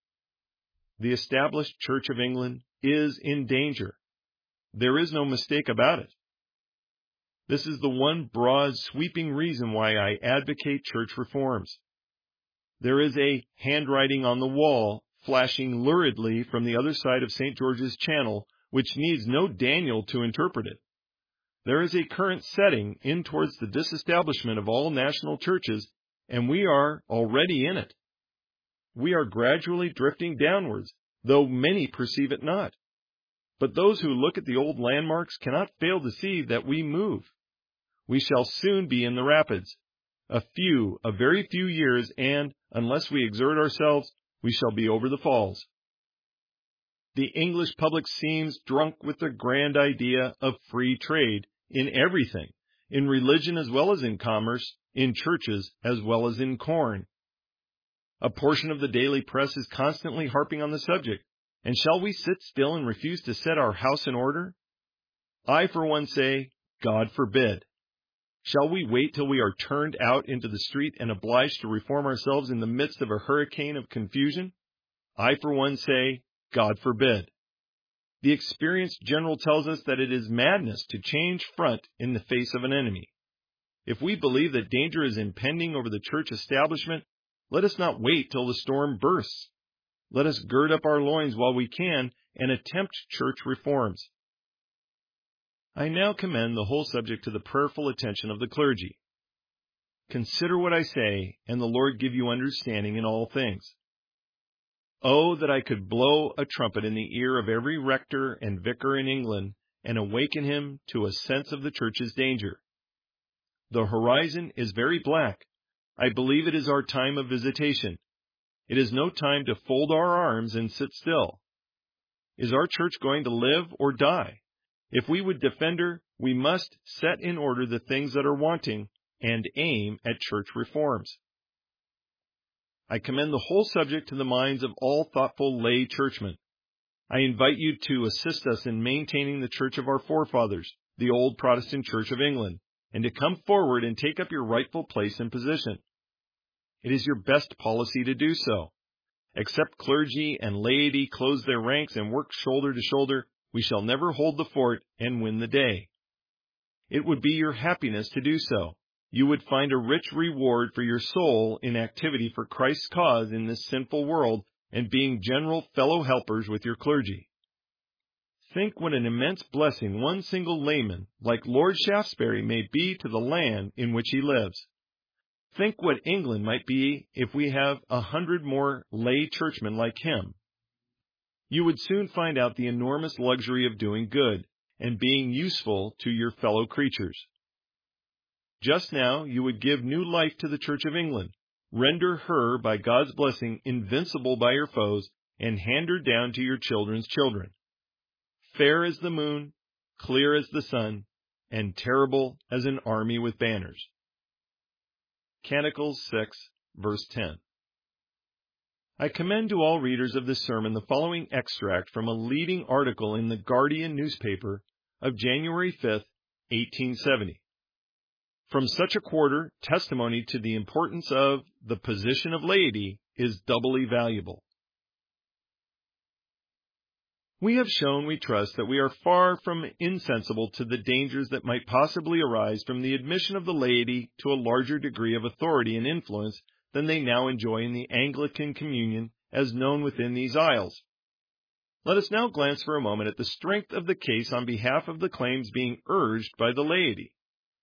The established Church of England is in danger. There is no mistake about it. This is the one broad, sweeping reason why I advocate church reforms. There is a handwriting on the wall flashing luridly from the other side of Saint George's Channel, which needs no Daniel to interpret it. There is a current setting in towards the disestablishment of all national churches, and we are already in it. We are gradually drifting downwards, though many perceive it not. But those who look at the old landmarks cannot fail to see that we move. We shall soon be in the rapids. A few, a very few years, and, unless we exert ourselves, we shall be over the falls. The English public seems drunk with the grand idea of free trade in everything, in religion as well as in commerce, in churches as well as in corn. A portion of the daily press is constantly harping on the subject, and shall we sit still and refuse to set our house in order? I, for one, say, God forbid. Shall we wait till we are turned out into the street and obliged to reform ourselves in the midst of a hurricane of confusion? I, for one, say, God forbid. The experienced general tells us that it is madness to change front in the face of an enemy. If we believe that danger is impending over the church establishment, let us not wait till the storm bursts. Let us gird up our loins while we can and attempt church reforms. I now commend the whole subject to the prayerful attention of the clergy. Consider what I say, and the Lord give you understanding in all things. Oh, that I could blow a trumpet in the ear of every rector and vicar in England and awaken him to a sense of the church's danger. The horizon is very black. I believe it is our time of visitation. It is no time to fold our arms and sit still. Is our church going to live or die? If we would defend her, we must set in order the things that are wanting and aim at church reforms. I commend the whole subject to the minds of all thoughtful lay churchmen. I invite you to assist us in maintaining the church of our forefathers, the old Protestant Church of England, and to come forward and take up your rightful place and position. It is your best policy to do so. Except clergy and laity close their ranks and work shoulder to shoulder, we shall never hold the fort and win the day. It would be your happiness to do so. You would find a rich reward for your soul in activity for Christ's cause in this sinful world and being general fellow helpers with your clergy. Think what an immense blessing one single layman like Lord Shaftesbury may be to the land in which he lives. Think what England might be if we have a hundred more lay churchmen like him. You would soon find out the enormous luxury of doing good and being useful to your fellow creatures. Just now you would give new life to the Church of England, render her, by God's blessing, invincible by your foes, and hand her down to your children's children. Fair as the moon, clear as the sun, and terrible as an army with banners. Canticles six, verse ten. I commend to all readers of this sermon the following extract from a leading article in the Guardian newspaper of January fifth, eighteen seventy. From such a quarter, testimony to the importance of the position of laity is doubly valuable. We have shown, we trust, that we are far from insensible to the dangers that might possibly arise from the admission of the laity to a larger degree of authority and influence than they now enjoy in the Anglican communion as known within these isles. Let us now glance for a moment at the strength of the case on behalf of the claims being urged by the laity.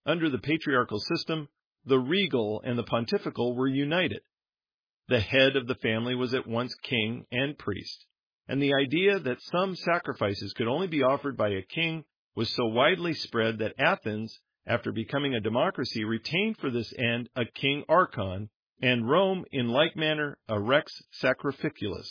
Under the patriarchal system, the regal and the pontifical were united. The head of the family was at once king and priest, and the idea that some sacrifices could only be offered by a king was so widely spread that Athens, after becoming a democracy, retained for this end a king archon, and Rome, in like manner, a rex sacrificulus.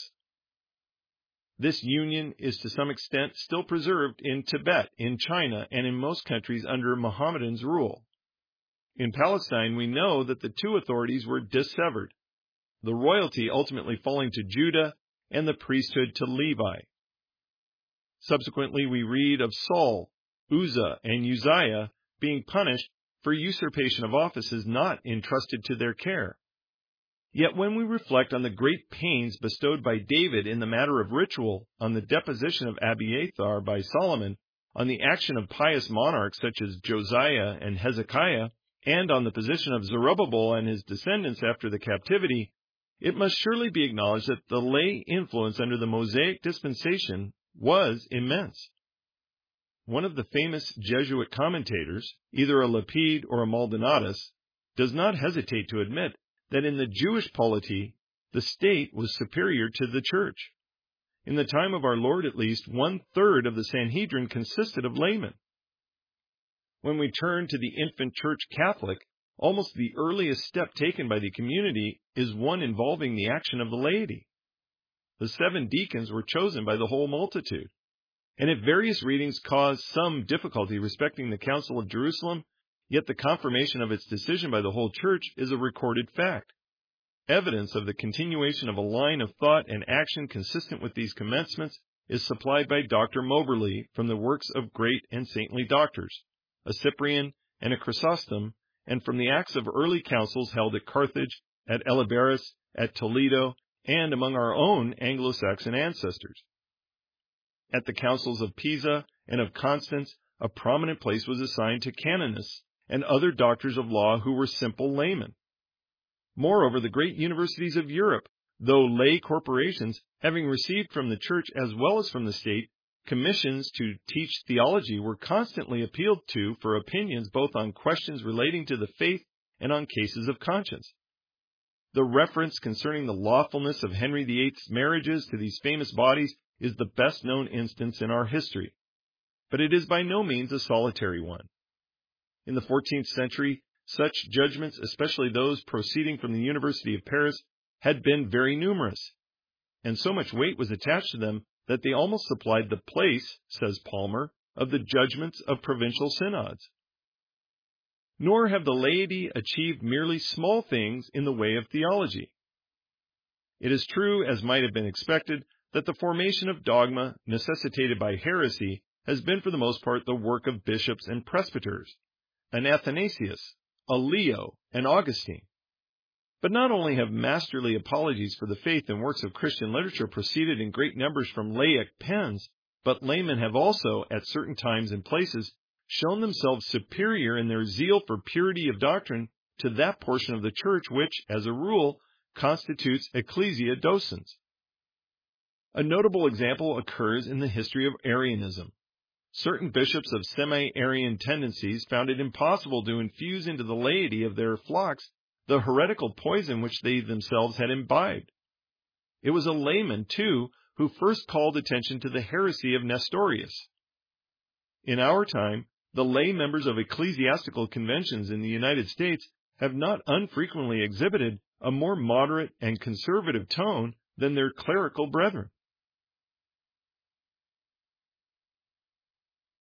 This union is to some extent still preserved in Tibet, in China, and in most countries under Mohammedans' rule. In Palestine, we know that the two authorities were dissevered, the royalty ultimately falling to Judah and the priesthood to Levi. Subsequently, we read of Saul, Uzzah, and Uzziah being punished for usurpation of offices not entrusted to their care. Yet when we reflect on the great pains bestowed by David in the matter of ritual, on the deposition of Abiathar by Solomon, on the action of pious monarchs such as Josiah and Hezekiah, and on the position of Zerubbabel and his descendants after the captivity, it must surely be acknowledged that the lay influence under the Mosaic dispensation was immense. One of the famous Jesuit commentators, either a Lapide or a Maldonatus, does not hesitate to admit that in the Jewish polity, the state was superior to the church. In the time of our Lord, at least, one-third of the Sanhedrin consisted of laymen. When we turn to the infant church Catholic, almost the earliest step taken by the community is one involving the action of the laity. The seven deacons were chosen by the whole multitude, and if various readings cause some difficulty respecting the Council of Jerusalem, yet the confirmation of its decision by the whole church is a recorded fact. Evidence of the continuation of a line of thought and action consistent with these commencements is supplied by Doctor Moberly from the works of great and saintly doctors, a Cyprian and a Chrysostom, and from the acts of early councils held at Carthage, at Elabaris, at Toledo, and among our own Anglo-Saxon ancestors. At the councils of Pisa and of Constance, a prominent place was assigned to canonists and other doctors of law who were simple laymen. Moreover, the great universities of Europe, though lay corporations, having received from the church as well as from the state commissions to teach theology, were constantly appealed to for opinions both on questions relating to the faith and on cases of conscience. The reference concerning the lawfulness of Henry the Eighth's marriages to these famous bodies is the best known instance in our history, but it is by no means a solitary one. In the fourteenth century, such judgments, especially those proceeding from the University of Paris, had been very numerous, and so much weight was attached to them that they almost supplied the place, says Palmer, of the judgments of provincial synods. Nor have the laity achieved merely small things in the way of theology. It is true, as might have been expected, that the formation of dogma necessitated by heresy has been for the most part the work of bishops and presbyters, an Athanasius, a Leo, and Augustine. But not only have masterly apologies for the faith and works of Christian literature proceeded in great numbers from laic pens, but laymen have also, at certain times and places, shown themselves superior in their zeal for purity of doctrine to that portion of the church which, as a rule, constitutes ecclesia docens. A notable example occurs in the history of Arianism. Certain bishops of semi-Arian tendencies found it impossible to infuse into the laity of their flocks the heretical poison which they themselves had imbibed. It was a layman, too, who first called attention to the heresy of Nestorius. In our time, the lay members of ecclesiastical conventions in the United States have not unfrequently exhibited a more moderate and conservative tone than their clerical brethren.